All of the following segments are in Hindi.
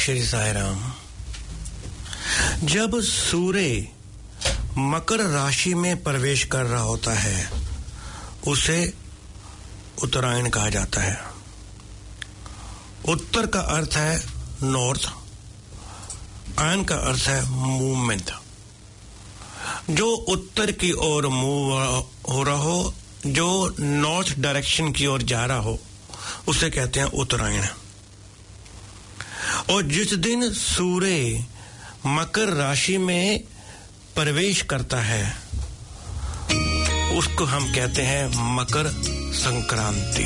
श्री साईं राम। जब सूर्य मकर राशि में प्रवेश कर रहा होता है उसे उत्तरायण कहा जाता है। उत्तर का अर्थ है नॉर्थ, आयन का अर्थ है मूवमेंट। जो उत्तर की ओर मूव हो रहा हो, जो नॉर्थ डायरेक्शन की ओर जा रहा हो, उसे कहते हैं उत्तरायण। और जिस दिन सूर्य मकर राशि में प्रवेश करता है उसको हम कहते हैं Makar Sankranti.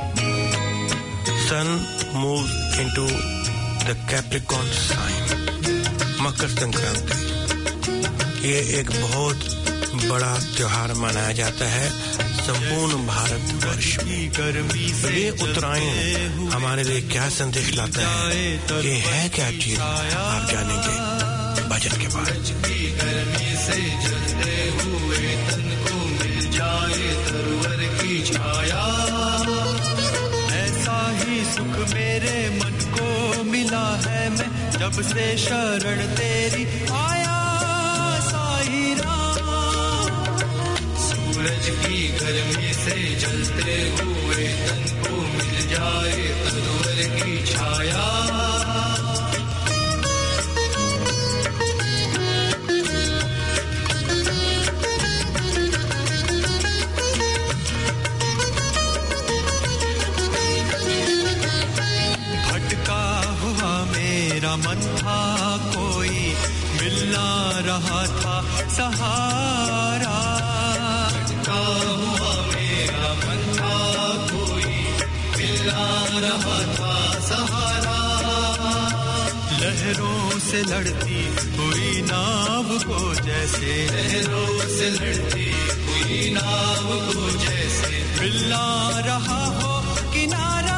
Sun moves into the Capricorn sign, Makar Sankranti. ये एक बहुत बड़ा त्योहार मनाया जाता है संपूर्ण भारतवर्ष में। ये उत्तरायण हमारे लिए क्या संदेश लाता है, ये है क्या चीज, आप जानेंगे भजन के बाद। गर्मी से जलते हुए तन को मिल जाए तरवर की छाया, ऐसा ही सुख मेरे मन को मिला है, मैं जब से शरण तेरी आया साईं राम। सूरज की गर्मी से जलते हुए तन को मिल जाए तरवर की छाया, मन था कोई मिलना रहा था सहारा, भटका हुआ मेरा मन था कोई मिलना रहा था सहारा। लहरों से लड़ती हुई नाव को जैसे, लहरों से लड़ती हुई नाव को जैसे मिलना रहा हो किनारा,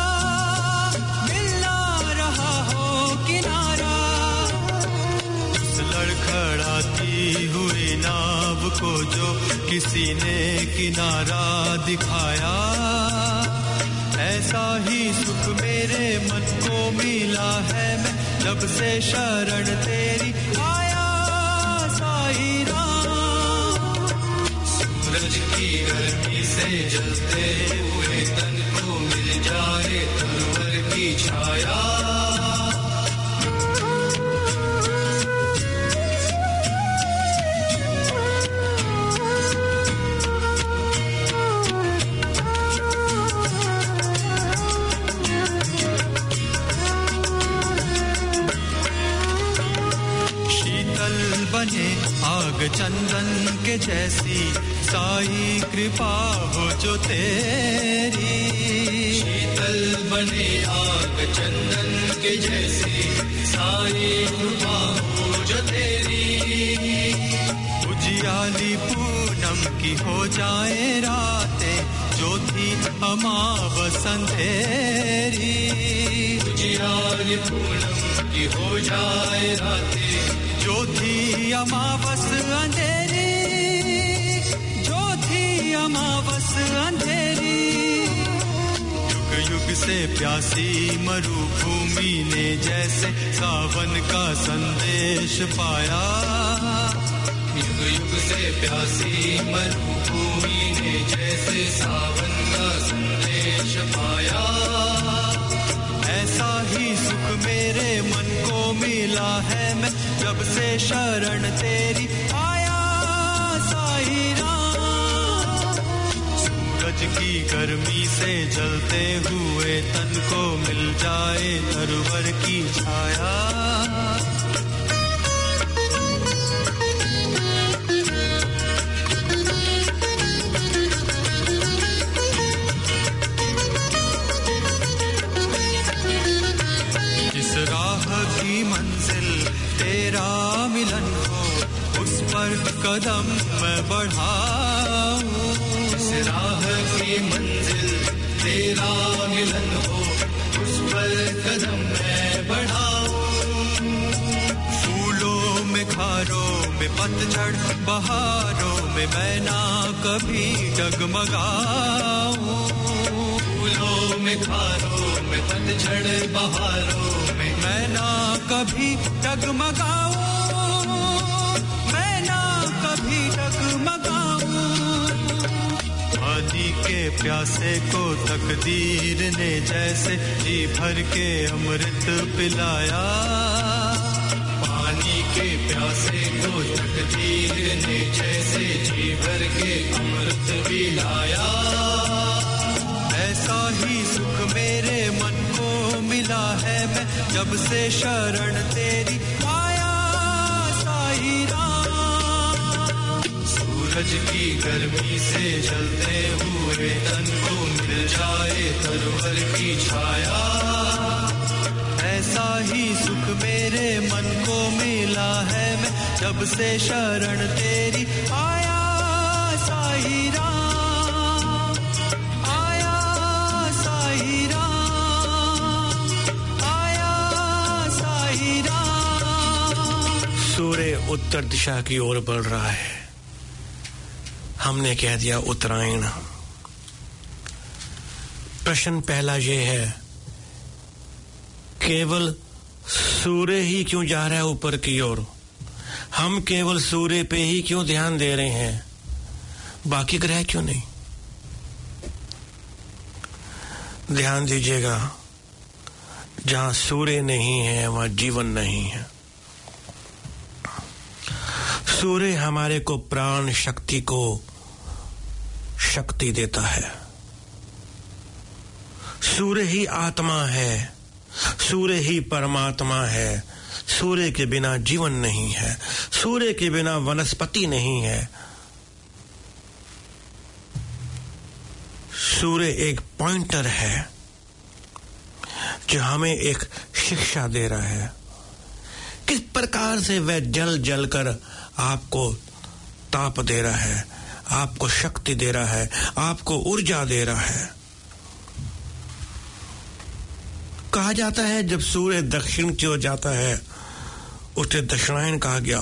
किनारा। उस लड़खड़ाती हुई नाव को जो किसी ने किनारा दिखाया, ऐसा ही सुख मेरे मन को मिला है, मैं जब से शरण तेरी आया साईं राम। सूरज की गर्मी से जलते हुए तन को मिल जाए तरवर की छाया, बने आग चंदन के जैसी साई कृपा हो जो तेरी, शीतल बने आग चंदन के जैसी साई कृपा हो जो तेरी। उजियाली पूनम की हो जाए रातें जो थी अमावस अंधेरी, उजियाली पूनम की हो जाए रातें जो थी अमावस अंधेरी, जो थी अमावस अंधेरी। युग युग से प्यासी मरुभूमि ने जैसे सावन का संदेश पाया, युग युग से प्यासी मरुभूमि ने जैसे सावन का संदेश पाया, ऐसा ही सुख मेरे मन को मिला है, मैं जब से शरण तेरी आया साईं राम। सूरज की गर्मी से जलते हुए तन को मिल जाए तरवर की छाया, की मंजिल तेरा मिलन हो उस पर कदम मैं बढ़ाऊं, इस राह की मंजिल तेरा मिलन हो उस पर कदम मैं बढ़ाऊं। फूलों में खारों में पतझड़ बहारों में मैं ना कभी डगमगाऊं, फूलों में खारों में पतझड़ बहारों में मैं ना कभी डगमगाऊं मैं ना कभी डगमगाऊं आदि के प्यासे को तकदीर ने जैसे जी भर के अमृत पिलाया पानी के प्यासे को तकदीर ने जैसे जी भर के अमृत पिलाया ऐसा ही सुख मेरे मन को मिला है मैं जब से शरण तेरी आया साईं राम सूरज की गर्मी से जलते हुए तन को मिल जाए तरवर की छाया ऐसा ही सुख मेरे मन को मिला है मैं जब से शरण तेरी आया साईं राम सूर्य उत्तर दिशा की ओर बढ़ रहा है हमने कह दिया उत्तरायण प्रश्न पहला ये है केवल सूर्य ही क्यों जा रहा है ऊपर की ओर हम केवल सूर्य पे ही क्यों ध्यान दे रहे हैं बाकी ग्रह क्यों नहीं ध्यान दीजिएगा जहां सूर्य नहीं है वहां जीवन नहीं है सूर्य हमारे को प्राण शक्ति को शक्ति देता है सूर्य ही आत्मा है सूर्य ही परमात्मा है सूर्य के बिना जीवन नहीं है सूर्य के बिना वनस्पति नहीं है सूर्य एक पॉइंटर है जो हमें एक शिक्षा दे रहा है किस प्रकार से वह जल जल कर आपको ताप दे रहा है आपको शक्ति दे रहा है आपको ऊर्जा दे रहा है कहा जाता है जब सूर्य दक्षिण की ओर जाता है उसे दक्षिणायन कहा गया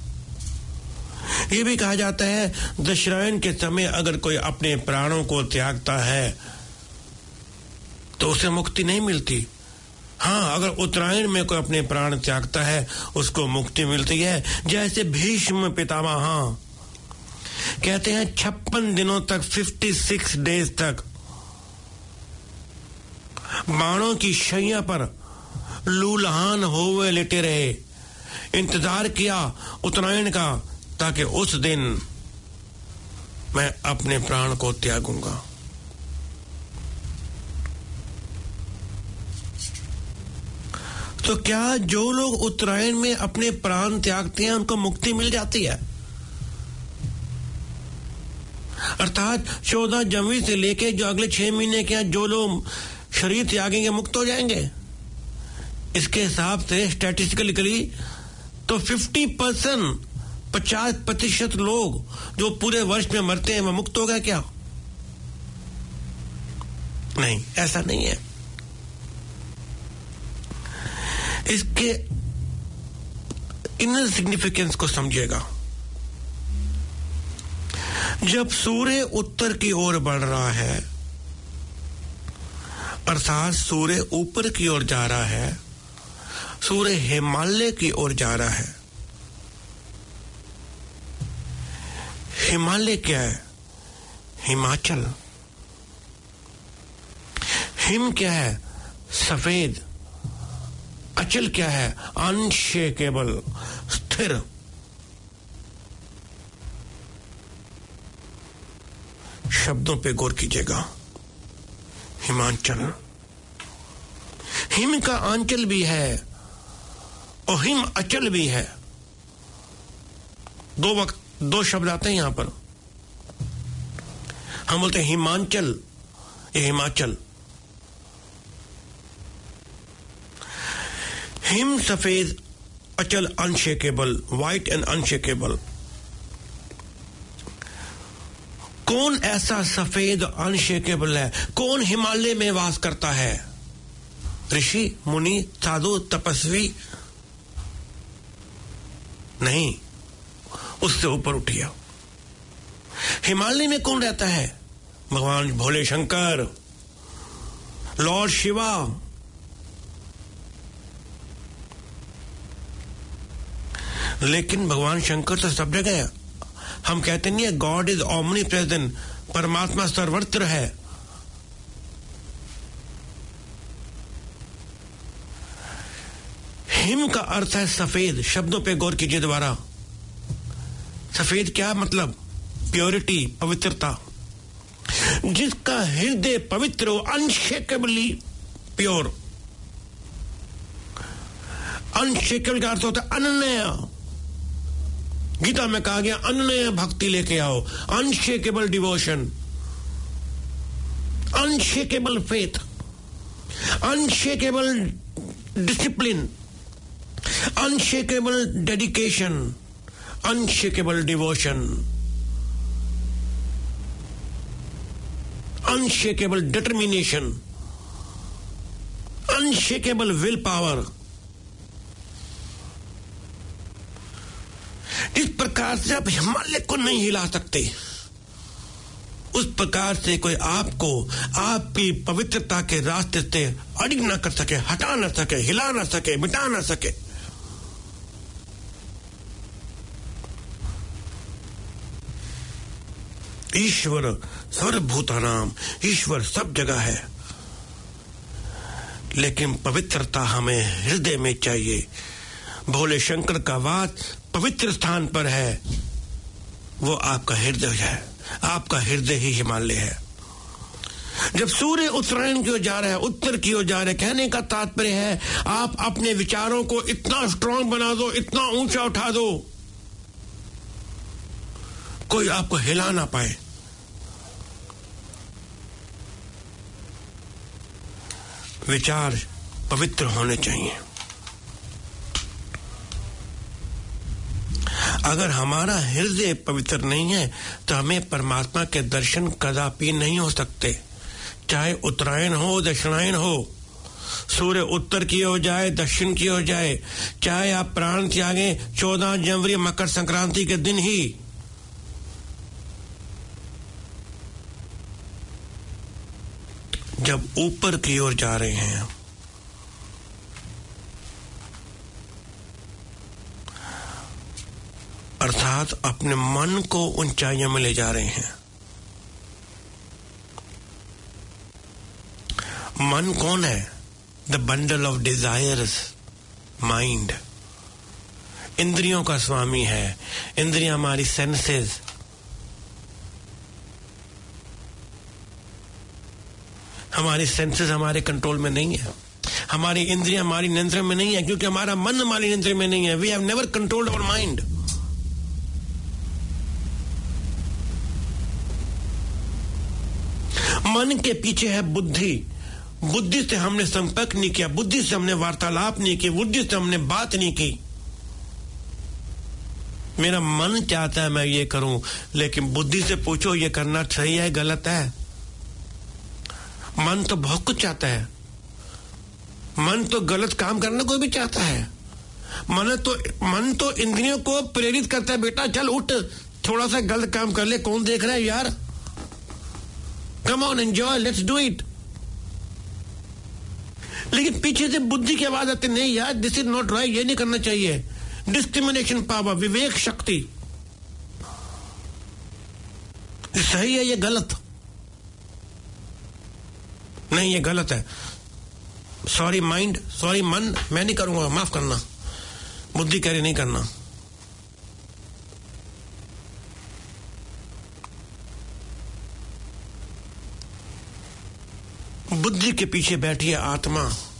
ये भी कहा जाता है दक्षिणायन के समय अगर कोई अपने प्राणों को त्यागता है तो उसे मुक्ति नहीं मिलती हाँ अगर उत्तरायण में कोई अपने प्राण त्यागता है उसको मुक्ति मिलती है जैसे भीष्म पितामह कहते हैं 56 दिनों तक 56 डेज तक बाणों की शैया पर लूलहान हुए लेटे रहे इंतजार किया उत्तरायण का ताकि उस दिन मैं अपने प्राण को त्यागूंगा तो क्या जो लोग उत्तरायण में अपने प्राण त्यागते हैं उनको मुक्ति मिल जाती है अर्थात 14 जनवरी से लेके जो अगले 6 महीने के जो लोग शरीर त्यागेंगे मुक्त हो जाएंगे इसके हिसाब से स्टैटिस्टिकली तो 50% लोग जो पूरे वर्ष में मरते हैं वो मुक्त हो गए क्या नहीं ऐसा नहीं है इसके इनर सिग्निफिकेंस को समझिएगा जब सूर्य उत्तर की ओर बढ़ रहा है अर्थात सूर्य ऊपर की ओर जा रहा है सूर्य हिमालय की ओर जा रहा है हिमालय क्या है हिमाचल हिम क्या है सफेद अचल क्या है अनशेकेबल स्थिर शब्दों पे गौर कीजिएगा हिमाचल हिम का आंचल भी है और हिम अचल भी है दो शब्द आते हैं यहां पर हम बोलते हैं हिमांचल ये हिमाचल हिम सफेद अचल अनशेकेबल व्हाइट एंड अनशेकेबल कौन ऐसा सफेद अनशेकेबल है कौन हिमालय में वास करता है ऋषि मुनि साधु तपस्वी नहीं उससे ऊपर उठिए हिमालय में कौन रहता है भगवान भोले शंकर लॉर्ड शिवा, लेकिन भगवान शंकर तो सब जगह है। हम कहते नहीं है गॉड इज ओमनी प्रेजेंट, परमात्मा सर्वत्र है। हिम का अर्थ है सफेद। शब्दों पे गौर कीजिए दोबारा। सफेद क्या मतलब? प्योरिटी, पवित्रता। जिसका हृदय पवित्र हो, अनशेकेबली प्योर। अनशेकेबल का अर्थ होता है अनन्य। गीता में कहा गया अनन्य भक्ति लेके आओ, unshakable devotion, unshakable faith, unshakable discipline, unshakable dedication, unshakable devotion, unshakable determination, unshakable will power. इस प्रकार से आप हिमालय को नहीं हिला सकते, उस प्रकार से कोई आपको आपकी पवित्रता के रास्ते से अड़िग ना कर सके, हटा ना सके, हिला ना सके, मिटा ना सके। ईश्वर सर्वभूतानाम, ईश्वर सब जगह है, लेकिन पवित्रता हमें हृदय में चाहिए। भोले शंकर का वास पवित्र स्थान पर है, वो आपका हृदय है। आपका हृदय ही हिमालय है। जब सूर्य उत्तरायण की ओर जा रहा है, उत्तर की ओर जा रहा है, कहने का तात्पर्य है आप अपने विचारों को इतना स्ट्रांग बना दो, इतना ऊंचा उठा दो, कोई आपको हिला ना पाए। विचार पवित्र होने चाहिए। अगर हमारा हृदय पवित्र नहीं है तो हमें परमात्मा के दर्शन कदापि नहीं हो सकते। चाहे उत्तरायण हो, दक्षिणायन हो, सूर्य उत्तर की ओर जाए, दक्षिण की ओर जाए, चाहे आप प्राण त्यागें 14 जनवरी मकर संक्रांति के दिन ही, जब ऊपर की ओर जा रहे हैं, अर्थात अपने मन को ऊंचाइयों में ले जा रहे हैं। मन कौन है? The bundle of desires mind. इंद्रियों का स्वामी है। इंद्रियां हमारी सेंसेस। हमारी सेंसेस हमारे कंट्रोल में नहीं है। हमारी इंद्रियां हमारी नियंत्रण में नहीं है, क्योंकि हमारा मन हमारी नियंत्रण में नहीं है। We have never controlled our mind. मन के पीछे है बुद्धि। बुद्धि से हमने संपर्क नहीं किया, बुद्धि से हमने वार्तालाप नहीं की, बुद्धि से हमने बात नहीं की। मेरा मन चाहता है मैं ये करूं, लेकिन बुद्धि से पूछो ये करना सही है गलत है। मन तो बहुत कुछ चाहता है। मन तो गलत काम करने को भी चाहता है। मन तो इंद्रियों को प्रेरित करता है, बेटा चल उठ, थोड़ा सा गलत काम कर ले, कौन देख रहा है यार, come on enjoy, let's do it. लेकिन पीछे से बुद्धि की आवाज आती, नहीं यार दिस इज नॉट राइट, ये नहीं करना चाहिए। डिस्क्रिमिनेशन पावर, विवेक शक्ति, सही है ये गलत, नहीं ये गलत है, सॉरी माइंड, सॉरी मन, मैं नहीं करूंगा, माफ करना। बुद्धि कह रही नहीं करना। बुद्धि के पीछे बैठी है आत्मा,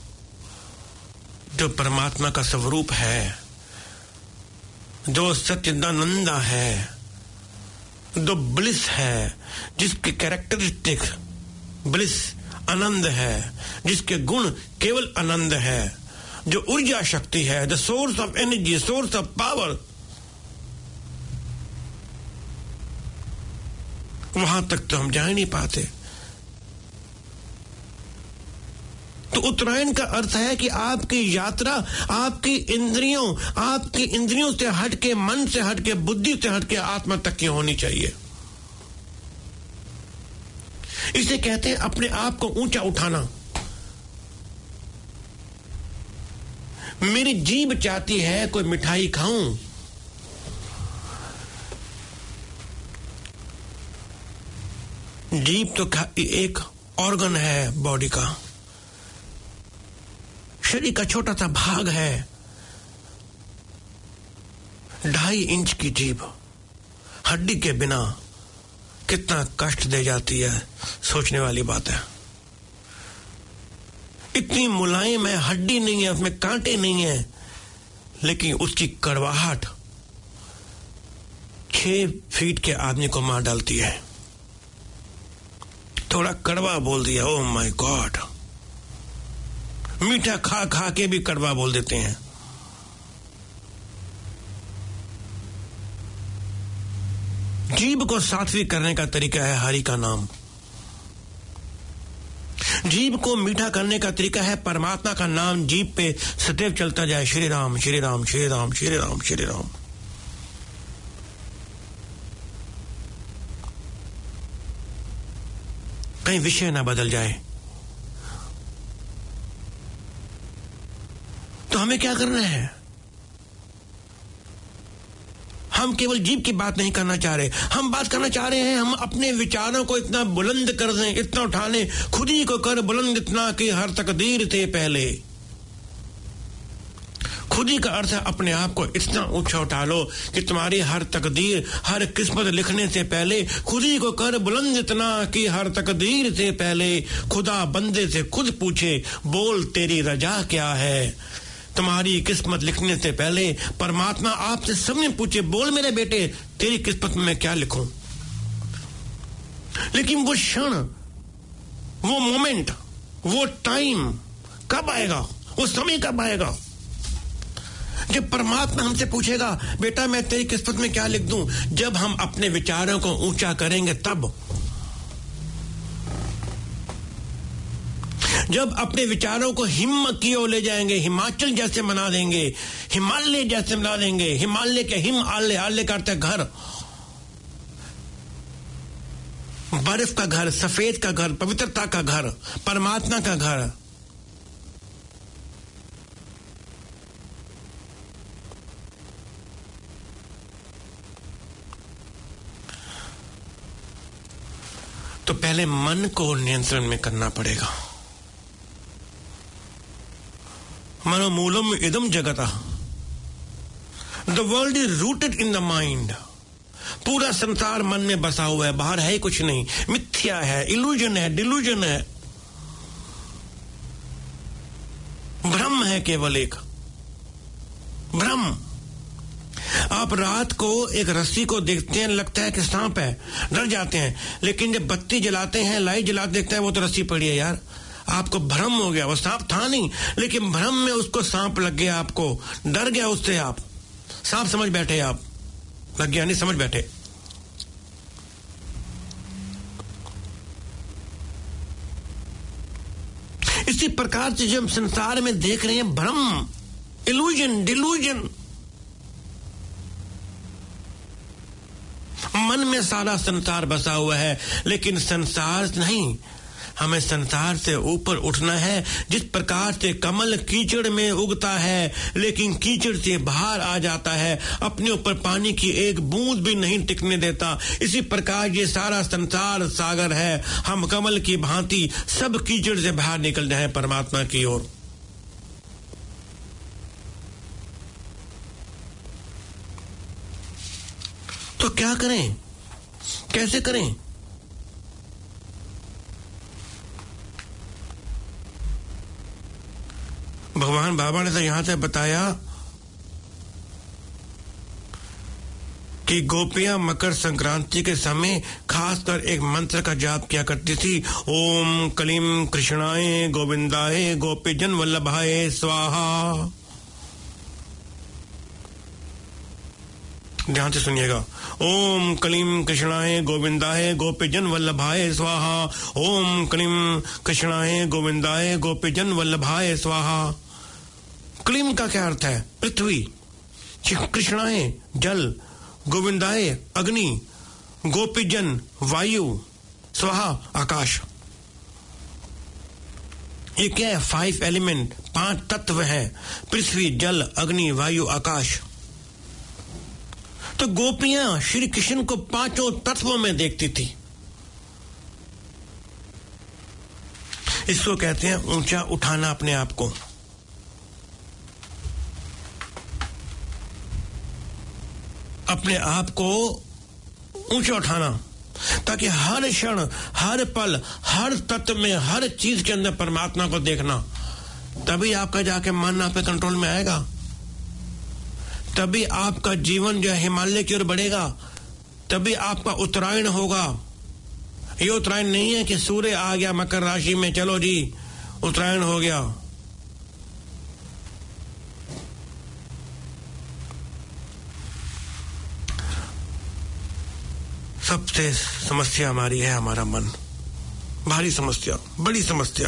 जो परमात्मा का स्वरूप है, जो सच्चिदानंदा है, जो ब्लिस है, जिसके कैरेक्टरिस्टिक ब्लिस आनंद है, जिसके गुण केवल आनंद है, जो ऊर्जा शक्ति है, the source of energy, source of power, वहां तक तो हम जा ही नहीं पाते। तो उत्तरायण का अर्थ है कि आपकी यात्रा आपकी इंद्रियों से हटके, मन से हटके, बुद्धि से हटके आत्मा तक की होनी चाहिए। इसे कहते हैं अपने आप को ऊंचा उठाना। मेरी जीभ चाहती है कोई मिठाई खाऊं। जीभ तो एक ऑर्गन है बॉडी का, शरीर का छोटा सा भाग है। 2.5 इंच की जीभ हड्डी के बिना कितना कष्ट दे जाती है, सोचने वाली बात है। इतनी मुलायम है, हड्डी नहीं है, उसमें कांटे नहीं है, लेकिन उसकी कड़वाहट 6 फीट के आदमी को मार डालती है। थोड़ा कड़वा बोल दिया, ओह माय गॉड। मीठा खा खा के भी कड़वा बोल देते हैं। जीभ को सात्विक करने का तरीका है हरि का नाम। जीभ को मीठा करने का तरीका है परमात्मा का नाम जीभ पे सदैव चलता जाए। श्री राम श्री राम श्री राम श्री राम श्री राम। कहीं विषय ना बदल जाए। तो हमें क्या करना है? हम केवल जीभ की बात नहीं करना चाह रहे, हम बात करना चाह रहे हैं, हम अपने विचारों को इतना बुलंद कर दें, इतना उठा लें, खुद ही को कर बुलंद इतना कि हर तकदीर थे पहले। खुद ही का अर्थ है अपने आप को इतना ऊंचा उठा लो कि तुम्हारी हर तकदीर, हर किस्मत लिखने से पहले खुद ही को कर बुलंद इतना कि हर तकदीर से पहले खुदा बंदे से खुद पूछे, बोल तेरी रजा क्या है। तुम्हारी किस्मत लिखने से पहले परमात्मा आपसे सबने पूछे, बोल मेरे बेटे तेरी किस्मत में मैं क्या लिखूं। लेकिन वो क्षण, वो मोमेंट, वो टाइम कब आएगा? वो समय कब आएगा जब परमात्मा हमसे पूछेगा, बेटा मैं तेरी किस्मत में क्या लिख दूं? जब हम अपने विचारों को ऊंचा करेंगे तब। जब अपने विचारों को हिम्मत की ओर ले जाएंगे, हिमाचल जैसे बना देंगे, हिमालय जैसे बना देंगे। हिमालय के हिम आले, आले का अर्थ है घर, बर्फ का घर, सफेद का घर, पवित्रता का घर, परमात्मा का घर। तो पहले मन को नियंत्रण में करना पड़ेगा। मनोमूलम इदम जगतः, the world is rooted in the mind. पूरा संसार मन में बसा हुआ है, बाहर है कुछ नहीं, मिथ्या है, इल्यूजन है, डिल्यूजन है, भ्रम है, केवल एक भ्रम। आप रात को एक रस्सी को देखते हैं, लगता है कि सांप है, डर जाते हैं, लेकिन जब बत्ती जलाते हैं, लाइट जलाते देखते हैं वो तो रस्सी पड़ी है यार। आपको भ्रम हो गया, वो सांप था नहीं, लेकिन भ्रम में उसको सांप लग गया, आपको डर गया उससे, आप सांप समझ बैठे, आप लग गया नहीं समझ बैठे। इसी प्रकार से जब संसार में देख रहे हैं भ्रम, इल्यूजन, डिल्यूजन, मन में सारा संसार बसा हुआ है, लेकिन संसार नहीं, हमें संसार से ऊपर उठना है। जिस प्रकार से कमल कीचड़ में उगता है लेकिन कीचड़ से बाहर आ जाता है, अपने ऊपर पानी की एक बूंद भी नहीं टिकने देता, इसी प्रकार ये सारा संसार सागर है। हम कमल की भांति सब कीचड़ से बाहर निकल जाए परमात्मा की ओर। तो क्या करें, कैसे करें? भगवान बाबा ने तो यहां से बताया कि गोपियां मकर संक्रांति के समय खासकर एक मंत्र का जाप किया करती थी, ओम कलीम कृष्णाय गोविंदाय गोपीजन वल्लभाय स्वाहा। ध्यान से सुनिएगा, ओम कलीम कृष्णाय गोविंदाय गोपीजन वल्लभाय स्वाहा। ओम कलीम कृष्णाय गोविंदाय गोपीजन वल्लभाय स्वाहा। क्लीम का क्या अर्थ है? पृथ्वी, कृष्णाय जल, गोविंदाय अग्नि, गोपीजन वायु, स्वाहा आकाश। ये क्या है? 5 एलिमेंट, 5 तत्व हैं, पृथ्वी, जल, अग्नि, वायु, आकाश। तो गोपियां श्री कृष्ण को 5 तत्वों में देखती थी। इसको कहते हैं ऊंचा उठाना अपने आप को। अपने आप को ऊंचा उठाना, ताकि हर क्षण, हर पल, हर तत्व में, हर चीज के अंदर परमात्मा को देखना। तभी आपका जाके मन आप पे कंट्रोल में आएगा, तभी आपका जीवन जो है हिमालय की ओर बढ़ेगा, तभी आपका उत्तरायण होगा। ये उत्तरायण नहीं है कि सूर्य आ गया मकर राशि में, चलो जी उत्तरायण हो गया। सबसे समस्या हमारी है हमारा मन, भारी समस्या, बड़ी समस्या।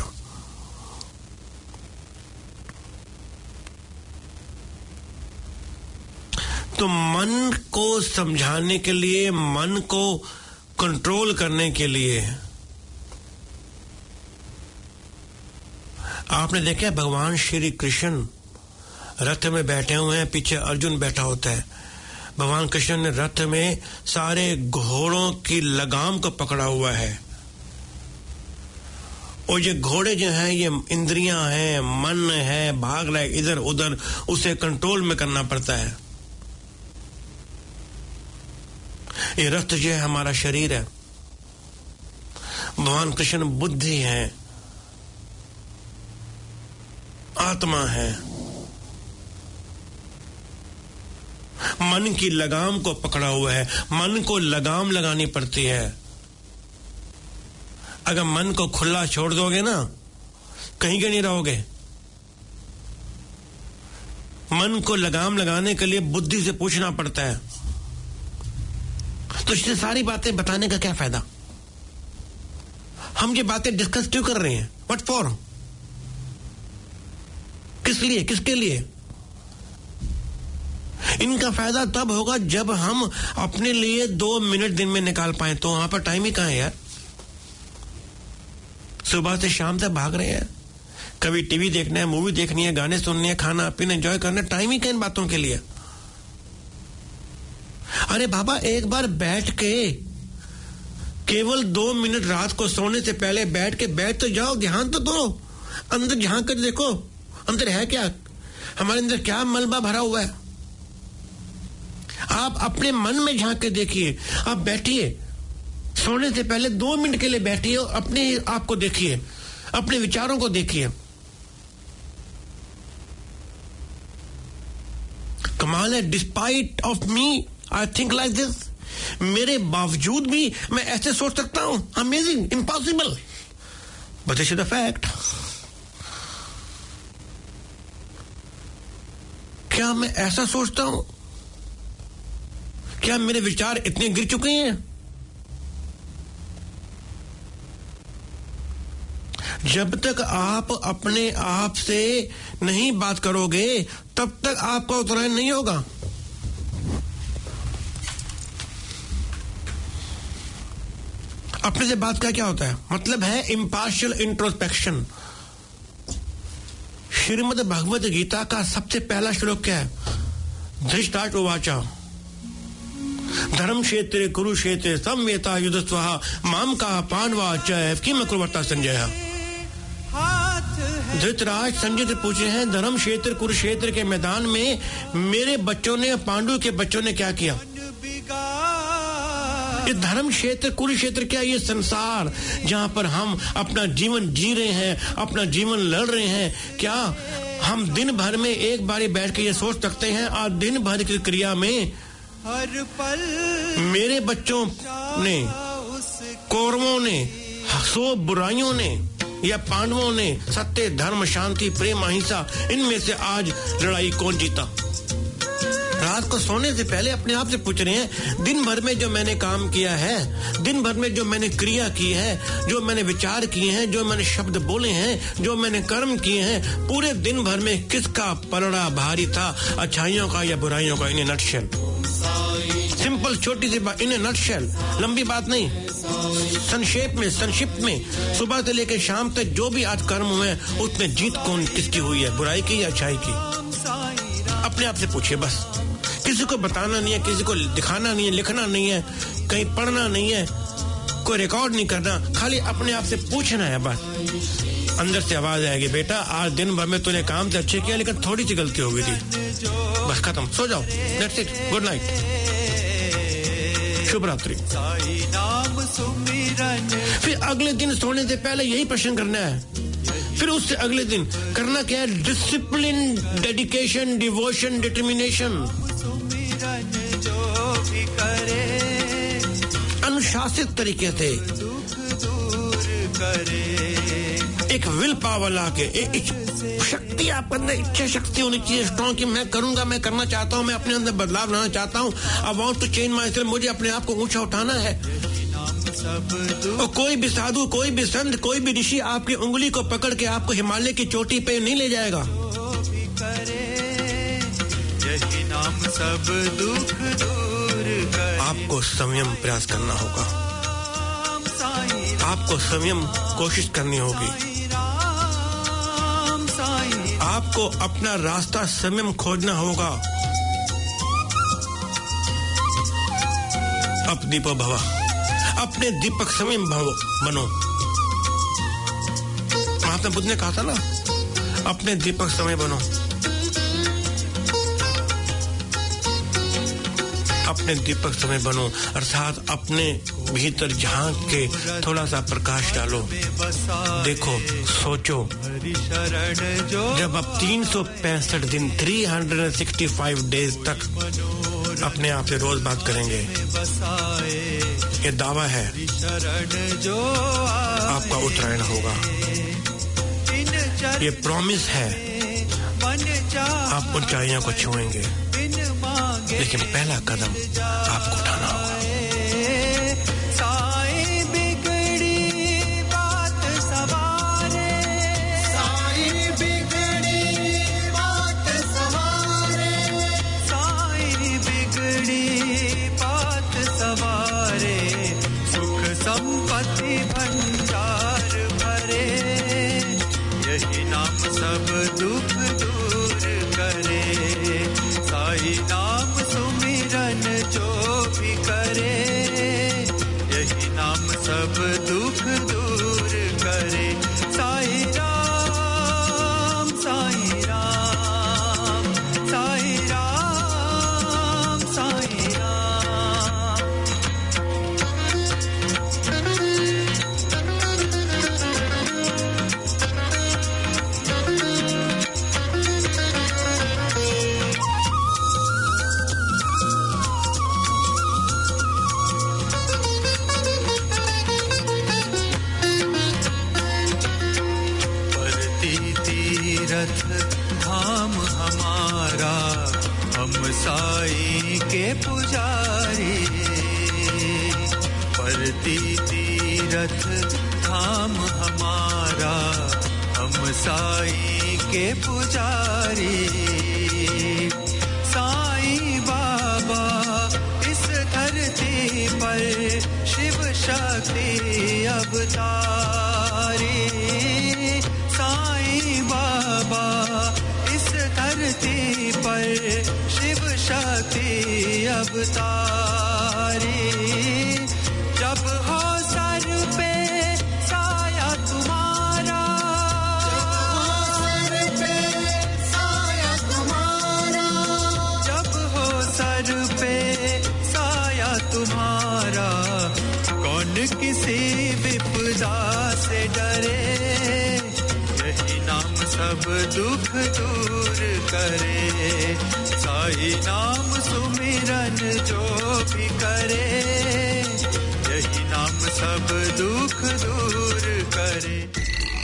तो मन को समझाने के लिए, मन को कंट्रोल करने के लिए आपने देखा भगवान श्री कृष्ण रथ में बैठे हुए हैं, पीछे अर्जुन बैठा होता है। भगवान कृष्ण ने रथ में सारे घोड़ों की लगाम को पकड़ा हुआ है, और ये घोड़े जो हैं ये इंद्रियां हैं, मन है, भाग रहा है इधर उधर, उसे कंट्रोल में करना पड़ता है। ये रथ जो है हमारा शरीर है, भगवान कृष्ण बुद्धि है, आत्मा है। मन की लगाम को पकड़ा हुआ है, मन को लगाम लगानी पड़ती है। अगर मन को खुला छोड़ दोगे ना, कहीं के नहीं रहोगे। मन को लगाम लगाने के लिए बुद्धि से पूछना पड़ता है। तो इससे सारी बातें बताने का क्या फायदा? हम ये बातें डिस्कस क्यों कर रहे हैं? What for? किस लिए, किसके लिए? इनका फायदा तब होगा जब हम अपने लिए 2 मिनट दिन में निकाल पाए। तो वहां पर टाइम ही कहां है यार? सुबह से शाम तक भाग रहे हैं, कभी टीवी देखना है, मूवी देखनी है, गाने सुनने हैं, खाना पीना एंजॉय करना, टाइम ही क्या इन बातों के लिए? अरे बाबा, एक बार बैठ के केवल 2 मिनट रात को सोने से पहले बैठ तो जाओ, ध्यान तो दो, अंदर झांक कर देखो अंदर है क्या, हमारे अंदर क्या मलबा भरा हुआ है। आप अपने मन में झांक के देखिए। आप बैठिए, सोने से पहले 2 मिनट के लिए बैठिए, अपने आप को देखिए, अपने विचारों को देखिए। कमाल है, despite of me I think like this, मेरे बावजूद भी मैं ऐसे सोच सकता हूं। Amazing, impossible, but this is the fact. क्या मैं ऐसा सोचता हूं? क्या मेरे विचार इतने गिर चुके हैं? जब तक आप अपने आप से नहीं बात करोगे तब तक आपका उत्तरायण नहीं होगा। अपने से बात का क्या होता है? मतलब है इम्पार्शियल इंट्रोस्पेक्शन। श्रीमद् भगवद गीता का सबसे पहला श्लोक क्या है? धृतराष्ट्र उवाच धर्म क्षेत्रे कुरुक्षेत्रे संवेता युद्धस्वः माम का पांडवा च किम कुर्वता संजय। धृतराष्ट्र संजय से पूछे हैं, धर्म क्षेत्र कुरुक्षेत्र के मैदान में मेरे बच्चों ने, पांडु के बच्चों ने क्या किया? ये धर्म क्षेत्र कुरुक्षेत्र क्या? ये संसार जहां पर हम अपना जीवन जी रहे हैं, अपना जीवन लड़ रहे हैं, क्या हम दिन भर में एक बारी बैठ के ये सोच सकते हैं? और दिन भर की क्रिया में हर पल मेरे बच्चों ने, कौरवों ने, 100 बुराइयों ने या पांडवों ने सत्य, धर्म, शांति, प्रेम, अहिंसा, इनमें से आज लड़ाई कौन जीता? रात को सोने से पहले अपने आप से पूछ रहे हैं, दिन भर में जो मैंने काम किया है, दिन भर में जो मैंने क्रिया की है, जो मैंने विचार किए हैं, जो मैंने शब्द बोले हैं, जो मैंने कर्म किए हैं, पूरे दिन भर में किसका पलड़ा भारी था, अच्छाइयों का या बुराइयों का? इन नटशेल सिंपल छोटी सी बात, इन ए नटशेल, लंबी बात नहीं, संक्षिप्त में सुबह से लेकर शाम तक जो भी आज कर्म हुए हैं उसमें जीत कौन किसकी हुई है, बुराई की या अच्छाई की? अपने आप से पूछिए बस। किसी को बताना नहीं है, किसी को दिखाना नहीं है, लिखना नहीं है, कहीं पढ़ना नहीं है, कोई रिकॉर्ड नहीं करना, खाली अपने आप से पूछना है बस। अंदर से आवाज आएगी, बेटा आज दिन भर में तूने काम तो अच्छे किया लेकिन थोड़ी सी गलती हो गई थी, बस खत्म, सो जाओ, दैट्स इट, गुड नाइट, शुभ रात्रि। फिर अगले दिन सोने से पहले यही प्रश्न करना है, फिर उससे अगले दिन करना क्या है? डिसिप्लिन, डेडिकेशन, डिवोशन, डिटर्मिनेशन, अनुशासित तरीके से एक विल पावर ला के, एक शक्ति आपके अंदर, इच्छा शक्ति होनी चाहिए स्ट्रॉन्ग कि मैं करूंगा, मैं करना चाहता हूं, मैं अपने अंदर बदलाव लाना चाहता हूं, I want to change myself, मुझे अपने आप को ऊंचा उठाना है। और कोई भी साधु, कोई भी संत, कोई भी ऋषि आपकी उंगली को पकड़ के आपको हिमालय की चोटी पे नहीं ले जाएगा। यही नाम सब दुख दूर करे। आपको संयम प्रयास करना होगा, आपको संयम कोशिश करनी होगी, आपको अपना रास्ता संयम खोजना होगा। अब दीपो भवा, अपने दीपक संयम भव बनो। महात्मा बुद्ध ने कहा था ना, अपने दीपक समय बनो, अपने दीपक समय बनो, अर्थात अपने भीतर झांक के थोड़ा सा प्रकाश डालो, देखो, सोचो। जब आप 365 दिन 365 डेज तक अपने आप से रोज बात करेंगे, ये दावा है आपका उत्तरायण होगा, ये प्रॉमिस है आप ऊंचाइयों को छुएंगे, लेकिन पहला कदम आपको उठाना होगा। संपत्ति भंडार भरे, यही नाम सब दुख दूर करे। साई नाम सुमिरन जो भी करे, यही नाम सब दुख दूर करे। साई राम, साई राम, साई राम, साई राम। धाम हमारा, हम साई के पुजारी, परती तीरथ धाम हमारा, हम साई के पुजारी। साई बाबा इस धरती पर शिव शक्ति अवतारी, साई बाबा इस धरती पर शिव शक्ति अवतारी। जब हो सर पे साया तुम्हारा, जब हो सर पे साया तुम्हारा, कौन किसी विपदा से डरे। यही नाम सब दुख दूर करे, साई नाम सुमिरन जो भी करे, यही नाम सब दुख दूर करे।